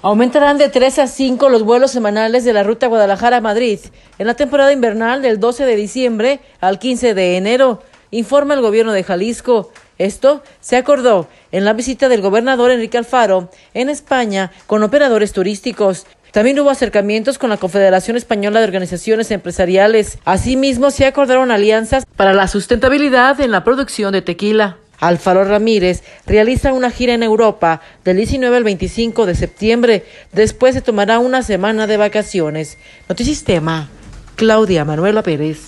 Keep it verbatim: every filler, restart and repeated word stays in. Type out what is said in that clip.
Aumentarán de tres a cinco los vuelos semanales de la ruta Guadalajara-Madrid en la temporada invernal del doce de diciembre al quince de enero, informa el gobierno de Jalisco. Esto se acordó en la visita del gobernador Enrique Alfaro en España con operadores turísticos. También hubo acercamientos con la Confederación Española de Organizaciones Empresariales. Asimismo, se acordaron alianzas para la sustentabilidad en la producción de tequila. Alfaro Ramírez realiza una gira en Europa del diecinueve al veinticinco de septiembre. Después se tomará una semana de vacaciones. Notisistema, Claudia Manuela Pérez.